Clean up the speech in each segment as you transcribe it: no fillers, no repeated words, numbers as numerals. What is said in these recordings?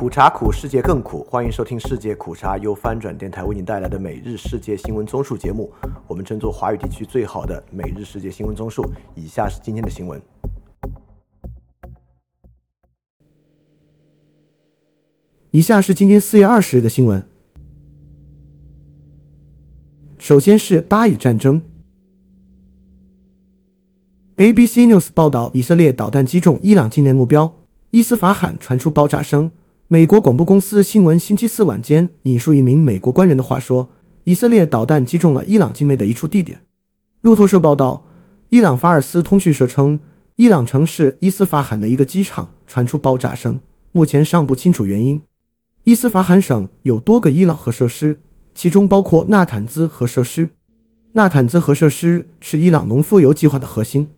苦茶苦，世界更苦。欢迎收听世界苦茶由翻转电台为您带来的每日世界新闻综述节目。我们争做华语地区最好的每日世界新闻综述。以下是今天的新闻。 以下是今天4月20日的新闻。首先是巴以战争。ABC News 报道，以色列导弹击中伊朗境内目标，伊斯法罕传出爆炸声。美国广播公司新闻星期四晚间引述一名美国官员的话说，以色列导弹击中了伊朗境内的一处地点。路透社报道，伊朗法尔斯通讯社称，伊朗城市伊斯法罕的一个机场传出爆炸声，目前尚不清楚原因。伊斯法罕省有多个伊朗核设施，其中包括纳坦兹核设施。纳坦兹核设施是伊朗农夫油计划的核心。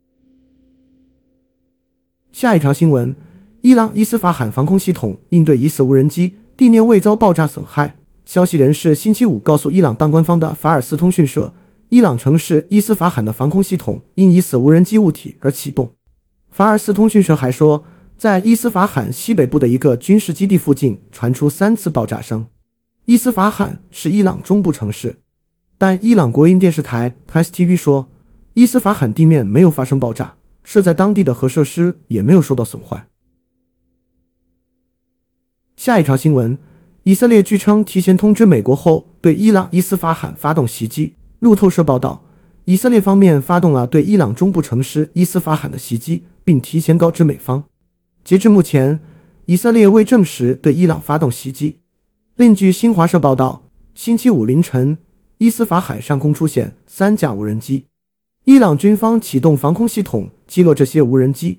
下一条新闻，伊朗伊斯法罕防空系统应对疑似无人机，地面未遭爆炸损害。消息人士星期五告诉伊朗半官方的法尔斯通讯社，伊朗城市伊斯法罕的防空系统因疑似无人机物体而启动。法尔斯通讯社还说，在伊斯法罕西北部的一个军事基地附近传出3次爆炸声。伊斯法罕是伊朗中部城市，但伊朗国营电视台 TASS-TV 说，伊斯法罕地面没有发生爆炸，设在当地的核设施也没有受到损坏。下一条新闻，以色列据称提前通知美国后对伊朗伊斯法罕发动袭击。路透社报道，以色列方面发动了对伊朗中部城市伊斯法罕的袭击，并提前告知美方。截至目前，以色列未证实对伊朗发动袭击。另据新华社报道，星期五凌晨，伊斯法罕上空出现3架无人机，伊朗军方启动防空系统击落这些无人机。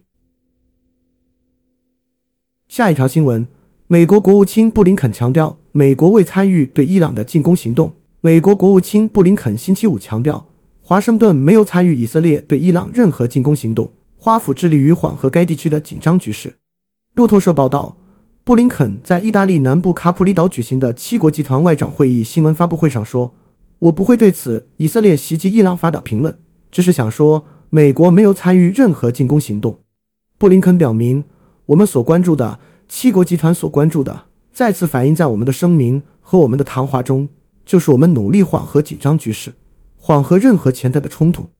下一条新闻，美国国务卿布林肯强调，美国未参与对伊朗的进攻行动。美国国务卿布林肯星期五强调，华盛顿没有参与以色列对伊朗任何进攻行动，华府致力于缓和该地区的紧张局势。路透社报道，布林肯在意大利南部卡普里岛举行的7国集团外长会议新闻发布会上说，我不会对此以色列袭击伊朗发表评论，只是想说美国没有参与任何进攻行动。布林肯表明，我们所关注的7国集团所关注的再次反映在我们的声明和我们的谈话中，就是我们努力缓和紧张局势，缓和任何潜在的冲突。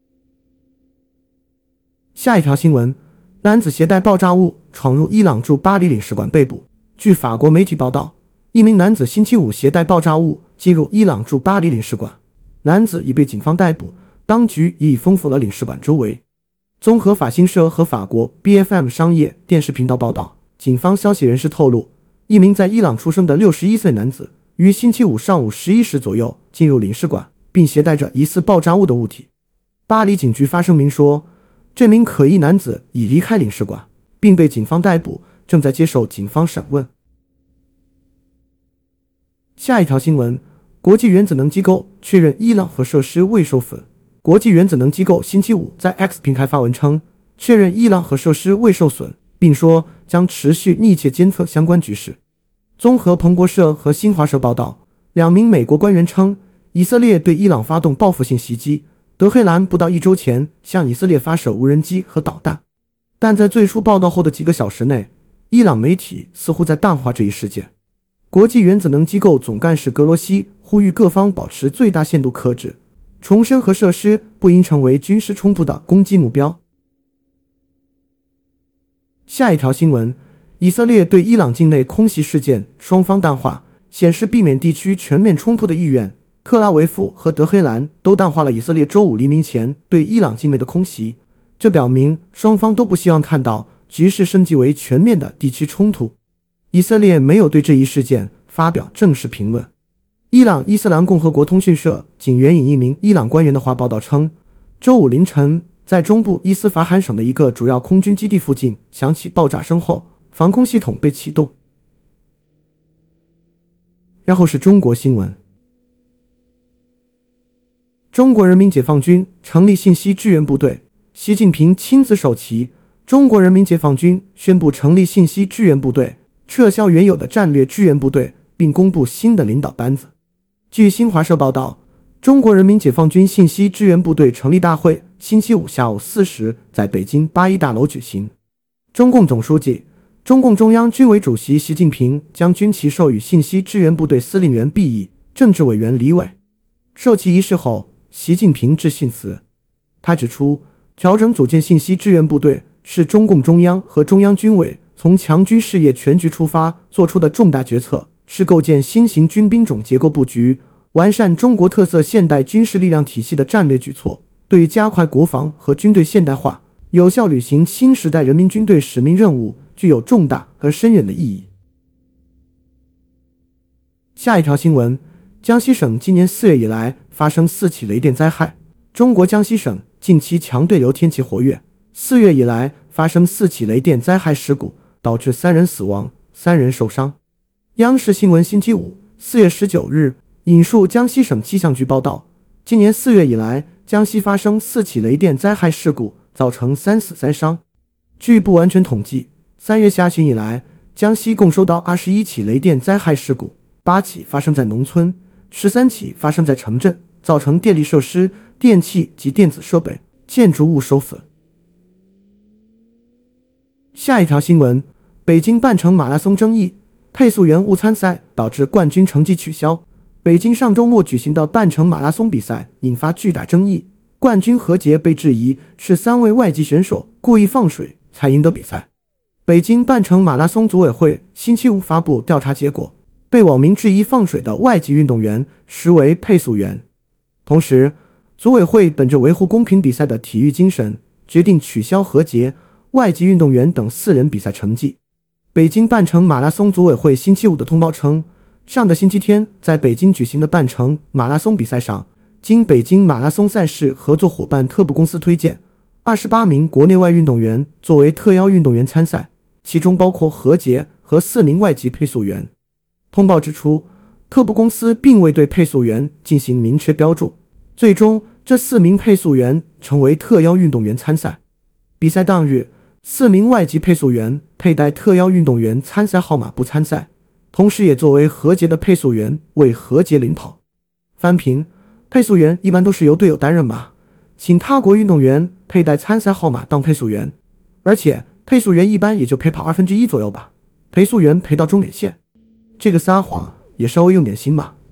下一条新闻，男子携带爆炸物闯入伊朗驻巴黎领事馆被捕。据法国媒体报道，一名男子星期五携带爆炸物进入伊朗驻巴黎领事馆，男子已被警方逮捕，当局已封锁了领事馆周围。综合法新社和法国 BFM 商业电视频道报道，警方消息人士透露，一名在伊朗出生的61岁男子于星期五上午11时左右进入领事馆，并携带着疑似爆炸物的物体。巴黎警局发声明说，这名可疑男子已离开领事馆，并被警方逮捕，正在接受警方审问。下一条新闻，国际原子能机构确认伊朗核设施未受损。国际原子能机构星期五在 X 平台发文称，确认伊朗核设施未受损，并说将持续密切监测相关局势。综合彭博社和新华社报道，2名美国官员称，以色列对伊朗发动报复性袭击，德黑兰不到1周前向以色列发射无人机和导弹，但在最初报道后的几个小时内，伊朗媒体似乎在淡化这一事件。国际原子能机构总干事格罗西呼吁各方保持最大限度克制，重申核设施不应成为军事冲突的攻击目标。下一条新闻，以色列对伊朗境内空袭事件双方淡化，显示避免地区全面冲突的意愿。特拉维夫和德黑兰都淡化了以色列周五黎明前对伊朗境内的空袭，这表明双方都不希望看到局势升级为全面的地区冲突。以色列没有对这一事件发表正式评论。伊朗伊斯兰共和国通讯社仅援引一名伊朗官员的话报道称，周五凌晨在中部伊斯法罕省的一个主要空军基地附近响起爆炸声后，防空系统被启动。然后是中国新闻。中国人民解放军成立信息支援部队，习近平亲自授旗。中国人民解放军宣布成立信息支援部队，撤销原有的战略支援部队，并公布新的领导班子。据新华社报道，中国人民解放军信息支援部队成立大会星期五下午4时在北京八一大楼举行。中共总书记、 中共中央军委主席习近平将军旗授予信息支援部队司令员毕义、政治委员李伟。授旗仪式后，习近平致信词，他指出，调整组建信息支援部队是中共中央和中央军委从强军事业全局出发做出的重大决策，是构建新型军兵种结构布局、完善中国特色现代军事力量体系的战略举措，对加快国防和军队现代化、有效履行新时代人民军队使命任务具有重大和深远的意义。下一条新闻，江西省今年4月以来发生4起雷电灾害。中国江西省近期强对流天气活跃，4月以来发生4起雷电灾害事故，导致3人死亡，3人受伤。央视新闻星期五4月19日引述江西省气象局报道，今年4月以来，江西发生4起雷电灾害事故，造成3死3伤。据不完全统计，3月下旬以来，江西共收到21起雷电灾害事故，8起发生在农村，13起发生在城镇，造成电力设施、电器及电子设备、建筑物受损。下一条新闻，北京半程马拉松争议，配速员误参赛导致冠军成绩取消。北京上周末举行的半程马拉松比赛引发巨大争议，冠军何洁被质疑是3位外籍选手故意放水才赢得比赛。北京半程马拉松组委会星期五发布调查结果，被网民质疑放水的外籍运动员实为配速员。同时，组委会本着维护公平比赛的体育精神，决定取消何洁、外籍运动员等4人比赛成绩。北京半程马拉松组委会星期五的通报称，上个星期天在北京举行的半程马拉松比赛上，经北京马拉松赛事合作伙伴特步公司推荐，28名国内外运动员作为特邀运动员参赛，其中包括何洁和4名外籍配速员。通报指出，特步公司并未对配速员进行明确标注，最终这4名配速员成为特邀运动员参赛。比赛当日，4名外籍配速员佩戴特邀运动员参赛号码不参赛，同时也作为何洁的配速员为何洁领跑。翻评，配速员一般都是由队友担任吧，请他国运动员佩戴参赛号码当配速员，而且配速员一般也就陪跑1/2左右吧，陪速员陪到终点线，这个撒谎也稍微用点心吧。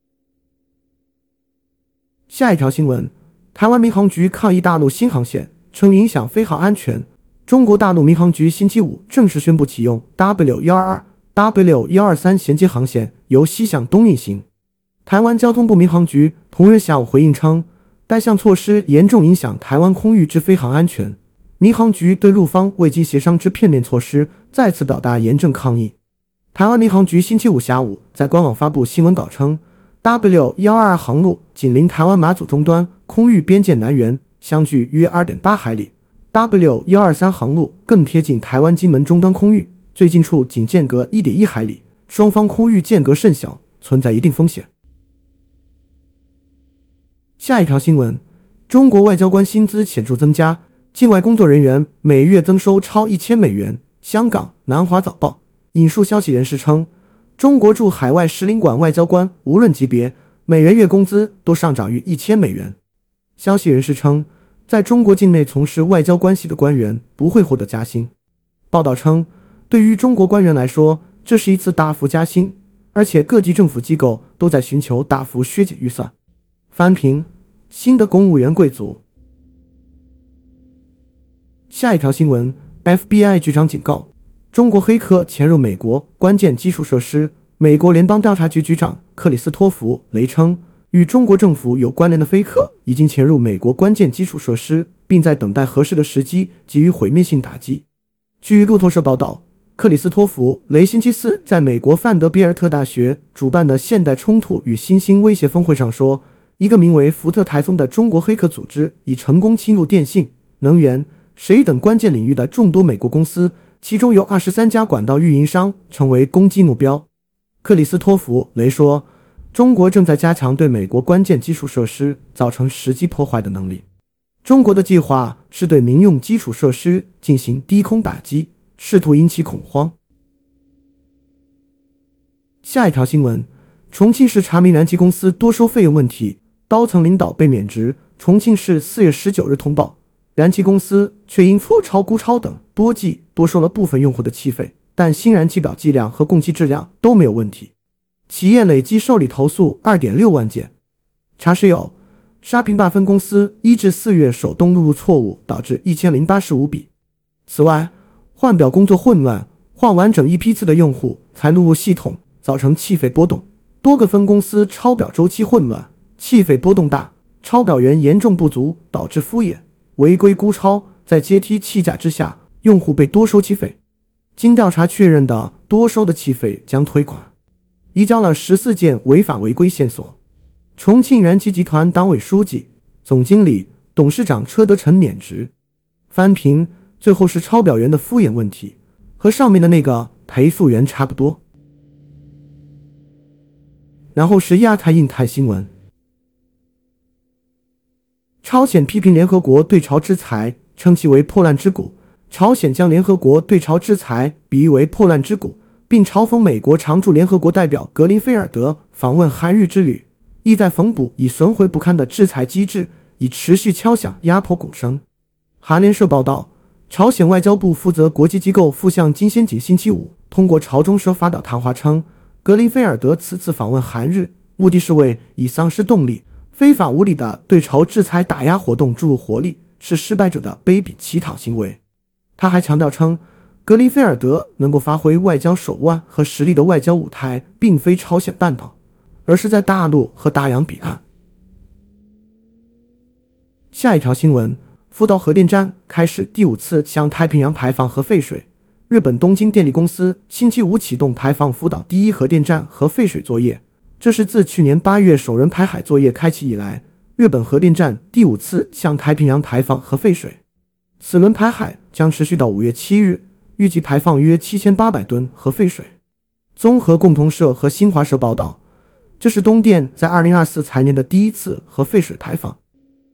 下一条新闻，台湾民航局抗议大陆新航线，称影响飞航安全。中国大陆民航局星期五正式宣布启用 W122、W123 衔接航线由西向东运行。台湾交通部民航局同日下午回应称，该项措施严重影响台湾空域之飞航安全，民航局对陆方未经协商之片面措施再次表达严正抗议。台湾民航局星期五下午在官网发布新闻稿称， W122 航路紧邻台湾马祖终端，空域边界南辕，相距约 2.8 海里。W123 航路更贴近台湾金门终端空域，最近处仅间隔 1.1 海里，双方空域间隔甚小，存在一定风险。下一条新闻，中国外交官薪资显著增加，境外工作人员每月增收超1000美元。香港南华早报引述消息人士称，中国驻海外使领馆外交官无论级别，每人月工资都上涨逾1000美元。消息人士称，在中国境内从事外交关系的官员不会获得加薪。报道称，对于中国官员来说，这是一次大幅加薪，而且各级政府机构都在寻求大幅削减预算。翻评，新的公务员贵族。下一条新闻， FBI 局长警告，中国黑客潜入美国关键基础设施。美国联邦调查局局长克里斯托弗·雷称，与中国政府有关联的黑客已经潜入美国关键基础设施，并在等待合适的时机给予毁灭性打击。据路透社报道，克里斯托弗·雷星期四在美国范德比尔特大学主办的现代冲突与新兴威胁峰会上说，一个名为福特台风的中国黑客组织已成功侵入电信、能源、水等关键领域的众多美国公司，其中有23家管道运营商成为攻击目标。克里斯托弗·雷说，中国正在加强对美国关键基础设施造成实际破坏的能力。中国的计划是对民用基础设施进行低空打击，试图引起恐慌。下一条新闻，重庆市查明燃气公司多收费用问题，高层领导被免职。重庆市4月19日通报，燃气公司却因错超估超等多计多收了部分用户的气费， 但新燃气表计量和供气质量都没有问题。企业累计受理投诉 2.6 万件。查实有沙坪坝分公司1至4月手动录入错误导致1085笔。此外，换表工作混乱，换完整一批次的用户才录入系统，造成气费波动。多个分公司抄表周期混乱，气费波动大，抄表员严重不足，导致敷衍、违规估超，在阶梯气价之下，用户被多收气费。经调查确认的多收的气费将推款。移交了14件违法违规线索。重庆燃气集团党委书记、总经理、董事长车德成免职。翻评，最后是抄表员的敷衍问题，和上面的那个赔诉员差不多。然后是亚太印太新闻。朝鲜批评联合国对朝制裁，称其为破烂之谷。朝鲜将联合国对朝制裁比喻为破烂之谷，并嘲讽美国常驻联合国代表格林菲尔德访问韩日之旅，意在缝补已损毁不堪的制裁机制，以持续敲响压迫鼓声。韩联社报道，朝鲜外交部负责国际机构副相金先景星期五通过朝中社发表谈话称，格林菲尔德此次访问韩日，目的是为已丧失动力、非法无理的对朝制裁打压活动注入活力，是失败者的卑鄙乞讨行为。他还强调称，格林菲尔德能够发挥外交手腕和实力的外交舞台并非朝鲜半岛，而是在大陆和大洋彼岸。下一条新闻，福岛核电站开始第5次向太平洋排放核废水。日本东京电力公司星期五启动排放福岛第1核电站核废水作业，这是自去年8月首轮排海作业开启以来，日本核电站第5次向太平洋排放核废水。此轮排海将持续到5月7日，预计排放约7800吨核废水。综合共同社和新华社报道，这是东电在2024财年的第1次核废水排放。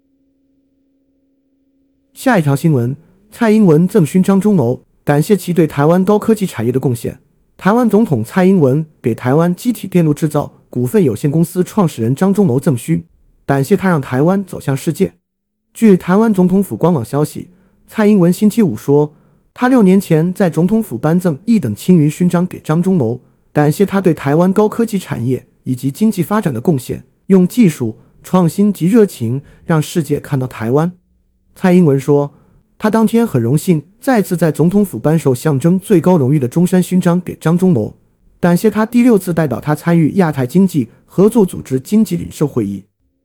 下一条新闻，蔡英文赠勋张忠谋，感谢其对台湾高科技产业的贡献。台湾总统蔡英文给台湾机体电路制造股份有限公司创始人张忠谋赠勋，感谢他让台湾走向世界。据台湾总统府官网消息，蔡英文星期五说，他6年前在总统府颁赠1等青云勋章给张忠谋，感谢他对台湾高科技产业以及经济发展的贡献，用技术、创新及热情让世界看到台湾。蔡英文说，他当天很荣幸再次在总统府颁授象征最高荣誉的中山勋章给张忠谋，感谢他第6次代表他参与亚太经济合作组织经济领袖会议。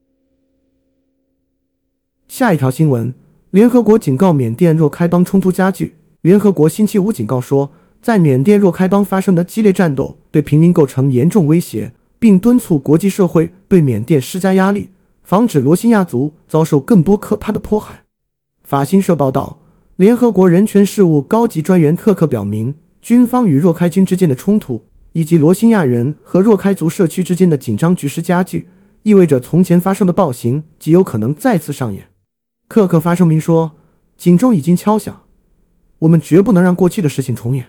下一条新闻，联合国警告缅甸若开邦冲突加剧。联合国星期五警告说，在缅甸若开邦发生的激烈战斗对平民构成严重威胁，并敦促国际社会对缅甸施加压力，防止罗兴亚族遭受更多可怕的迫害。法新社报道，联合国人权事务高级专员特克表明，军方与若开军之间的冲突，以及罗兴亚人和若开族社区之间的紧张局势加剧，意味着从前发生的暴行极有可能再次上演。特克发声明说，警钟已经敲响，我们绝不能让过去的事情重演。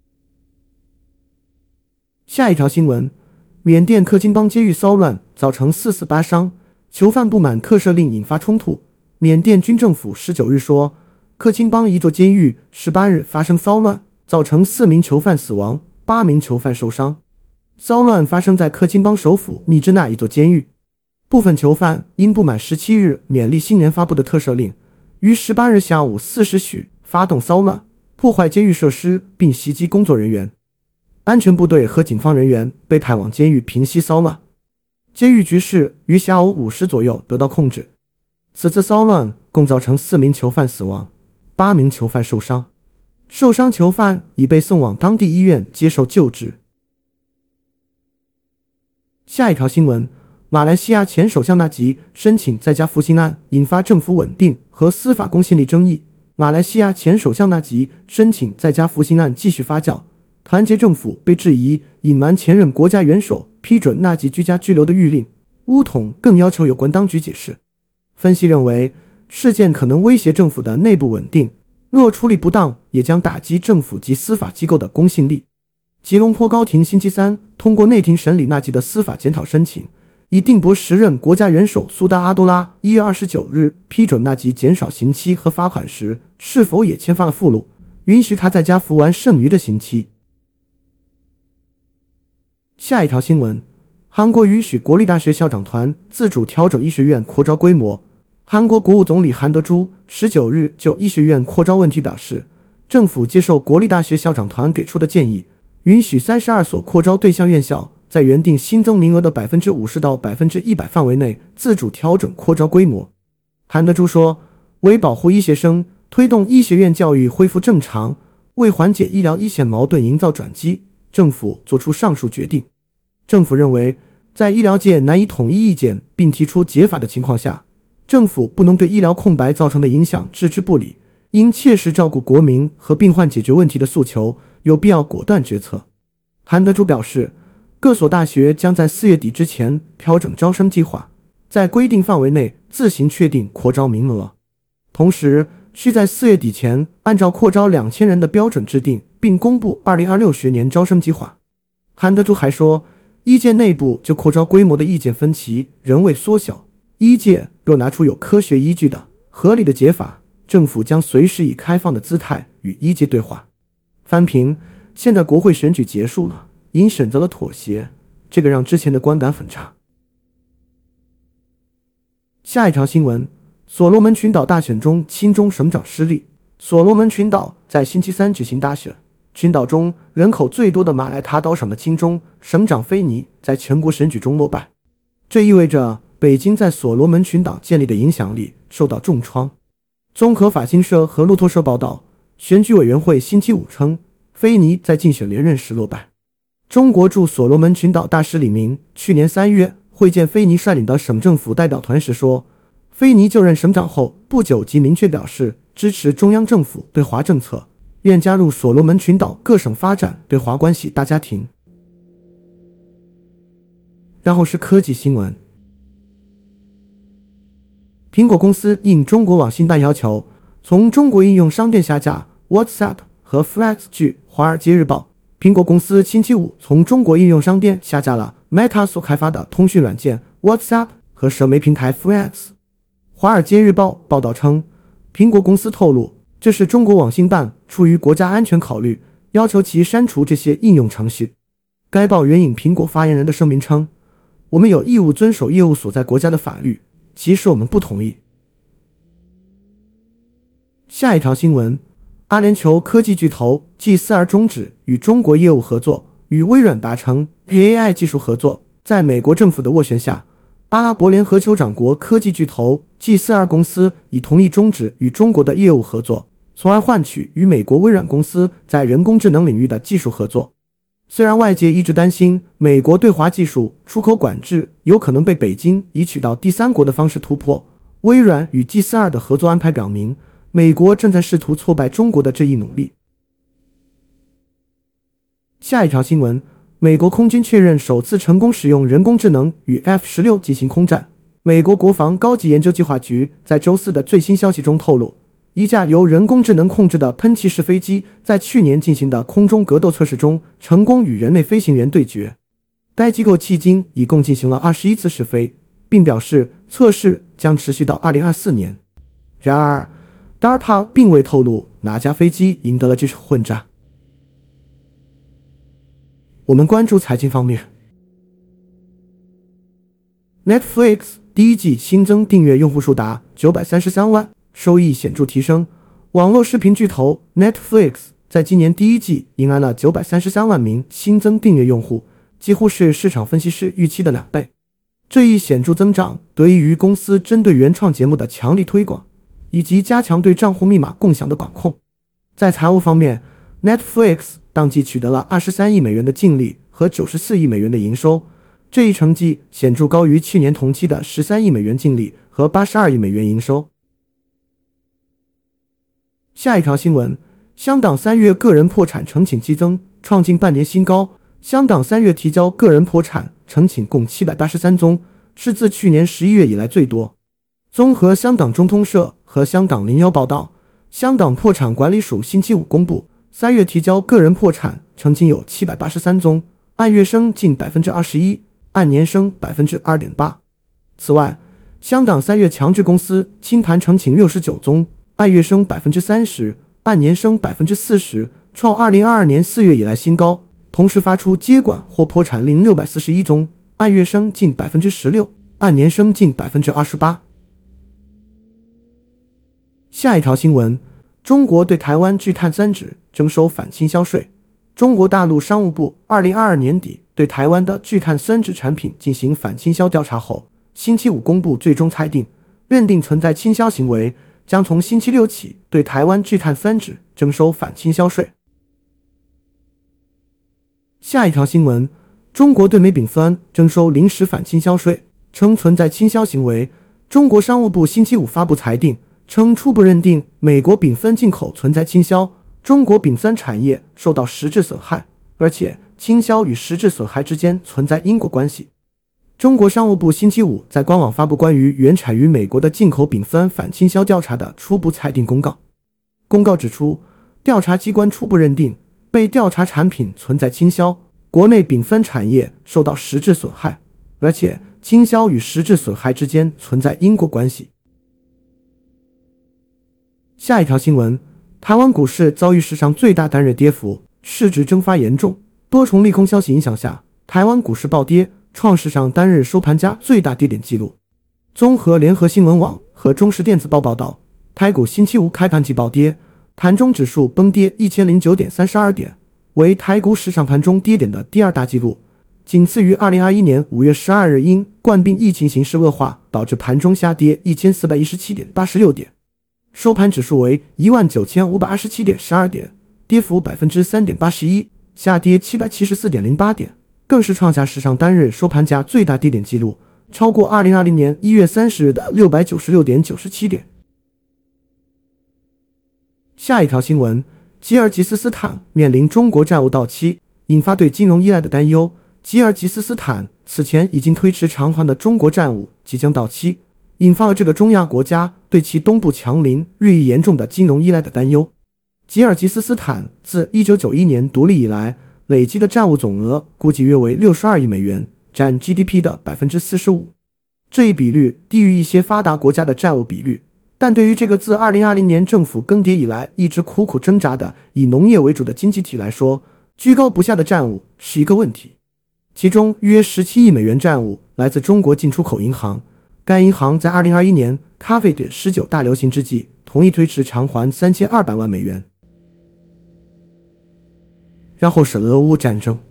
下一条新闻，缅甸克钦邦监狱骚乱造成4死8伤，囚犯不满特赦令引发冲突。缅甸军政府19日说，克钦邦一座监狱18日发生骚乱，造成4名囚犯死亡，8名囚犯受伤。骚乱发生在克钦邦首府密支那一座监狱，部分囚犯因不满17日缅历新年发布的特赦令，于18日下午4时许发动骚乱，破坏监狱设施并袭击工作人员。安全部队和警方人员被派往监狱平息骚乱。监狱局势于下午5时左右得到控制。此次骚乱共造成4名囚犯死亡，8名囚犯受伤，受伤囚犯已被送往当地医院接受救治。下一条新闻，马来西亚前首相纳吉申请在家服刑案引发政府稳定和司法公信力争议。马来西亚前首相纳吉申请在家服刑案继续发酵，团结政府被质疑隐瞒前任国家元首批准纳吉居家拘留的谕令，巫统更要求有关当局解释。分析认为，事件可能威胁政府的内部稳定，若处理不当，也将打击政府及司法机构的公信力。吉隆坡高庭星期三通过内庭审理纳吉的司法检讨申请，以定驳时任国家元首苏达阿多拉1月29日批准纳吉减少刑期和罚款时，是否也签发了附录，允许他在家服完剩余的刑期。 下一条新闻，韩国允许国立大学校长团自主调整医学院扩招规模。韩国国务总理韩德洙19日就医学院扩招问题表示，政府接受国立大学校长团给出的建议，允许32所扩招对象院校在原定新增名额的 50% 到 100% 范围内自主调整扩招规模。韩德洙说，为保护医学生，推动医学院教育恢复正常，为缓解医疗一线矛盾营造转机，政府做出上述决定。政府认为，在医疗界难以统一意见并提出解法的情况下，政府不能对医疗空白造成的影响置之不理，应切实照顾国民和病患解决问题的诉求，有必要果断决策。韩德洙表示，各所大学将在4月底之前调整招生计划，在规定范围内自行确定扩招名额，同时需在4月底前按照扩招2000人的标准制定并公布2026学年招生计划。韩德洙还说，医界内部就扩招规模的意见分歧仍未缩小，医界若拿出有科学依据的合理的解法，政府将随时以开放的姿态与医界对话。翻评，现在国会选举结束了，因选择了妥协，这个让之前的观感很差。下一条新闻，所罗门群岛大选中亲中省长失利。所罗门群岛在星期三举行大选，群岛中人口最多的马来他岛省的亲中省长菲尼在全国选举中落败，这意味着北京在所罗门群岛建立的影响力受到重创。综合法新社和路透社报道，选举委员会星期五称，菲尼在竞选连任时落败。中国驻所罗门群岛大使李明去年3月会见菲尼率领的省政府代表团时说，菲尼就任省长后不久即明确表示支持中央政府对华政策，愿加入所罗门群岛各省发展对华关系大家庭。然后是科技新闻，苹果公司应中国网信办要求，从中国应用商店下架 WhatsApp 和 Flex。 据《华尔街日报》，苹果公司星期五从中国应用商店下架了 Meta 所开发的通讯软件 WhatsApp 和社媒平台 Flex。《华尔街日报》报道称，苹果公司透露，这是中国网信办出于国家安全考虑，要求其删除这些应用程序。该报援引苹果发言人的声明称，我们有义务遵守业务所在国家的法律，即使我们不同意。下一条新闻，阿联酋科技巨头 G42 终止与中国业务合作，与微软达成 AI 技术合作。在美国政府的斡旋下，阿拉伯联合酋长国科技巨头 G42 公司已同意终止与中国的业务合作，从而换取与美国微软公司在人工智能领域的技术合作。虽然外界一直担心美国对华技术出口管制有可能被北京以取到第三国的方式突破，微软与 G42 的合作安排表明，美国正在试图挫败中国的这一努力。下一条新闻，美国空军确认首次成功使用人工智能与 F-16进行空战。美国国防高级研究计划局在周四的最新消息中透露，一架由人工智能控制的喷气式飞机在去年进行的空中格斗测试中成功与人类飞行员对决。该机构迄今一共进行了21次试飞，并表示测试将持续到2024年。然而 DARPA 并未透露哪架飞机赢得了这场混战。我们关注财经方面， Netflix 第一季新增订阅用户数达933万，收益显著提升。网络视频巨头 Netflix 在今年第一季迎来了933万名新增订阅用户，几乎是市场分析师预期的2倍。这一显著增长得益于公司针对原创节目的强力推广，以及加强对账户密码共享的管控。在财务方面， Netflix 当季取得了23亿美元的净利和94亿美元的营收，这一成绩显著高于去年同期的13亿美元净利和82亿美元营收。下一条新闻，香港3月个人破产呈请激增，创近半年新高。香港3月提交个人破产呈请共783宗，是自去年11月以来最多。综合香港中通社和香港01报道，香港破产管理署星期五公布，3月提交个人破产呈请有783宗，按月升近 21%， 按年升 2.8%。 此外，香港3月强制公司清盘呈请69宗，按月升 30%， 按年升 40%， 创2022年4月以来新高。 同时发出接管或破产令641宗，按月升近 16%， 按年升近 28%。 下一条新闻，中国对台湾聚碳三酯征收反倾销税。中国大陆商务部2022年底对台湾的聚碳酸酯产品进行反倾销调查后，星期五公布最终裁定，认定存在倾销行为，将从星期六起对台湾聚碳酸酯征收反倾销税。下一条新闻，中国对美丙酸征收临时反倾销税，称存在倾销行为。中国商务部星期五发布裁定，称初步认定美国丙酚进口存在倾销，中国丙酸产业受到实质损害，而且倾销与实质损害之间存在因果关系。中国商务部星期五在官网发布关于原产于美国的进口丙酸反倾销调查的初步裁定公告。公告指出，调查机关初步认定被调查产品存在倾销，国内丙酸产业受到实质损害，而且倾销与实质损害之间存在因果关系。下一条新闻，台湾股市遭遇史上最大单日跌幅，市值蒸发严重。多重利空消息影响下，台湾股市暴跌，创史上单日收盘价最大跌点纪录。综合联合新闻网和中时电子报报道，台股星期五开盘即暴跌，盘中指数崩跌 1009.32 点，为台股史上盘中跌点的第二大纪录，仅次于2021年5月12日因冠病疫情形势恶化导致盘中下跌 1417.86 点。收盘指数为 19527.12 点，跌幅 3.81%， 下跌 774.08 点，更是创下史上单日收盘价最大跌点纪录，超过2020年1月30日的 696.97 点。下一条新闻，吉尔吉斯斯坦面临中国债务到期，引发对金融依赖的担忧。吉尔吉斯斯坦此前已经推迟偿还的中国债务即将到期，引发了这个中亚国家对其东部强邻日益严重的金融依赖的担忧。吉尔吉斯斯坦自1991年独立以来，累积的债务总额估计约为62亿美元，占 GDP 的 45%。 这一比率低于一些发达国家的债务比率，但对于这个自2020年政府更迭以来一直苦苦挣扎的以农业为主的经济体来说，居高不下的债务是一个问题。其中约17亿美元债务来自中国进出口银行，该银行在2021年 COVID-19 大流行之际同意推迟偿还3200万美元。然后是俄乌战争。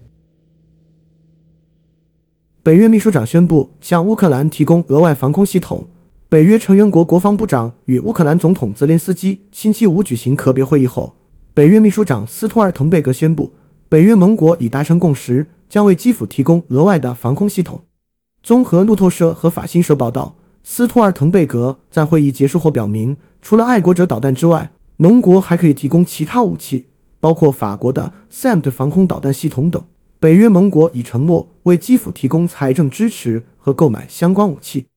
北约秘书长宣布向乌克兰提供额外防空系统。北约成员国国防部长与乌克兰总统泽连斯基星期五举行特别会议后，北约秘书长斯托尔滕贝格宣布，北约盟国已达成共识，将为基辅提供额外的防空系统。综合路透社和法新社报道，斯托尔滕贝格在会议结束后表明，除了爱国者导弹之外，盟国还可以提供其他武器，包括法国的 SAM 防空导弹系统等。北约盟国已承诺为基辅提供财政支持和购买相关武器。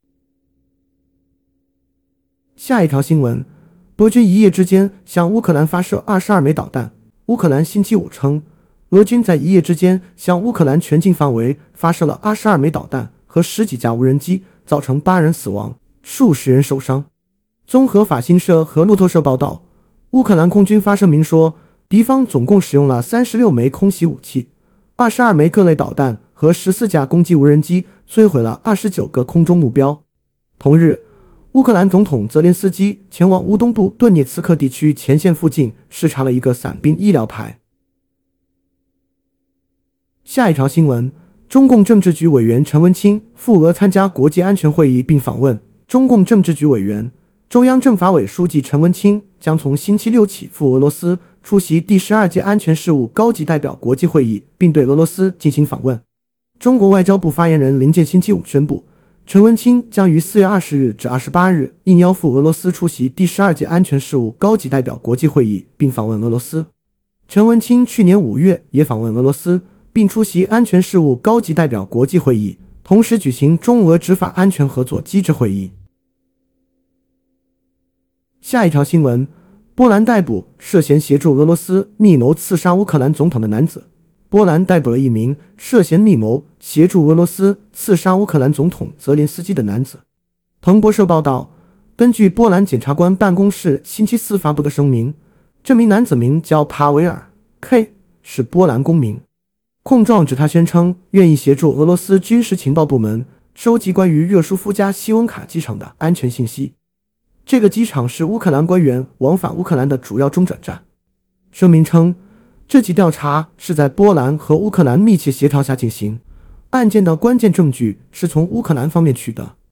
下一条新闻，俄军一夜之间向乌克兰发射22枚导弹。乌克兰星期五称，俄军在一夜之间向乌克兰全境范围发射了22枚导弹和10几架无人机，造成8人死亡，数十人受伤。综合法新社和路透社报道，乌克兰空军发声明说，敌方总共使用了36枚空袭武器、22枚各类导弹和14架攻击无人机，摧毁了29个空中目标。同日，乌克兰总统泽连斯基前往乌东部顿涅茨克地区前线附近视察了一个伞兵医疗排。下一条新闻，中共政治局委员陈文清赴俄参加国际安全会议并访问。中共政治局委员、中央政法委书记陈文清将从星期六起赴俄罗斯出席第12届安全事务高级代表国际会议，并对俄罗斯进行访问。中国外交部发言人林健星期五宣布，陈文清将于4月20日至28日应邀赴俄罗斯出席第12届安全事务高级代表国际会议，并访问俄罗斯。陈文清去年5月也访问俄罗斯，并出席安全事务高级代表国际会议，同时举行中俄执法安全合作机制会议。下一条新闻，波兰逮捕涉嫌协助俄罗斯密谋刺杀乌克兰总统的男子。波兰逮捕了一名涉嫌密谋协助俄罗斯刺杀乌克兰总统泽连斯基的男子。彭博社报道，根据波兰检察官办公室星期四发布的声明，这名男子名叫帕维尔 K， 是波兰公民。 控状指他宣称愿意协助俄罗斯军事情报部门收集关于热舒夫加西温卡机场的安全信息。这个机场是乌克兰官员往返乌克兰的主要中转站。声明称，这起调查是在波兰和乌克兰密切协调下进行，案件的关键证据是从乌克兰方面取得。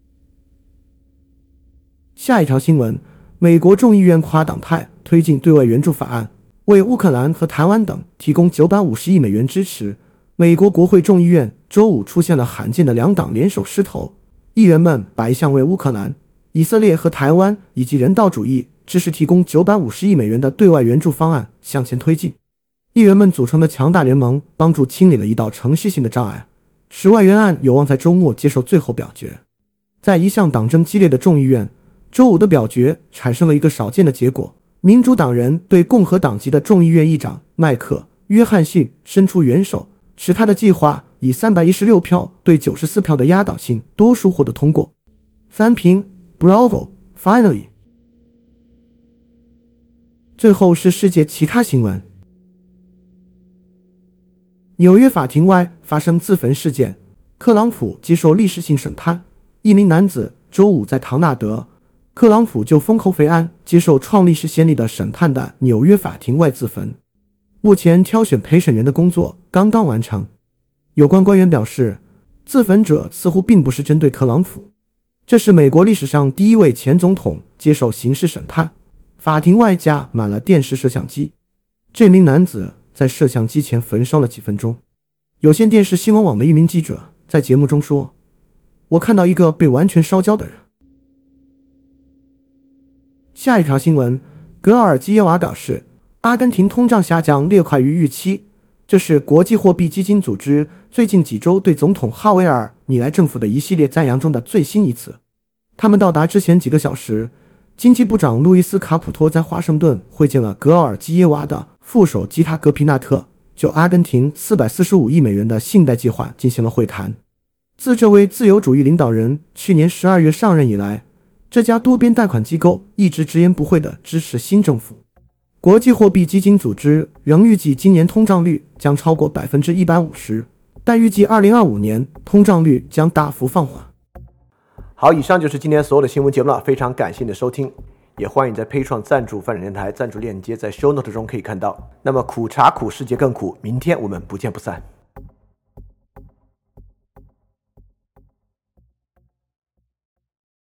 下一条新闻，美国众议院跨党派推进对外援助法案，为乌克兰和台湾等提供950亿美元支持。美国国会众议院周五出现了罕见的两党联手狮头，议员们把一项为乌克兰、以色列和台湾以及人道主义支持提供950亿美元的对外援助方案向前推进。议员们组成的强大联盟帮助清理了一道程序性的障碍，使外援案有望在周末接受最后表决。在一项党争激烈的众议院，周五的表决产生了一个少见的结果，民主党人对共和党籍的众议院议长麦克·约翰逊伸出援手，使他的计划以316票对94票的压倒性多数获得通过。翻评 Bravo Finally。 最后是世界其他新闻。纽约法庭外发生自焚事件，特朗普接受历史性审判。一名男子周五在唐纳德，特朗普就封口肥案接受创历史先例的审判的纽约法庭外自焚。目前挑选陪审员的工作刚刚完成。有关官员表示，自焚者似乎并不是针对特朗普，这是美国历史上第一位前总统接受刑事审判。法庭外架满了电视摄像机，这名男子在摄像机前焚烧了几分钟。有线电视新闻网的一名记者在节目中说，我看到一个被完全烧焦的人。下一条新闻，格尔基耶娃表示，阿根廷通胀下降略快于预期，这是国际货币基金组织最近几周对总统哈维尔·米莱政府的一系列赞扬中的最新一次。他们到达之前几个小时，经济部长路易斯·卡普托在华盛顿会见了格尔基耶娃的副手基塔·格皮纳特，就阿根廷445亿美元的信贷计划进行了会谈。自这位自由主义领导人去年12月上任以来，这家多边贷款机构一直直言不讳地支持新政府。国际货币基金组织仍预计今年通胀率将超过 150%， 但预计2025年通胀率将大幅放缓。 好，以上就是今天所有的新闻节目了，非常感谢你的收听，也欢迎在 Patreon 赞助翻转电台，赞助链接在 Show Note 中可以看到。那么苦茶苦，世界更苦，明天我们不见不散。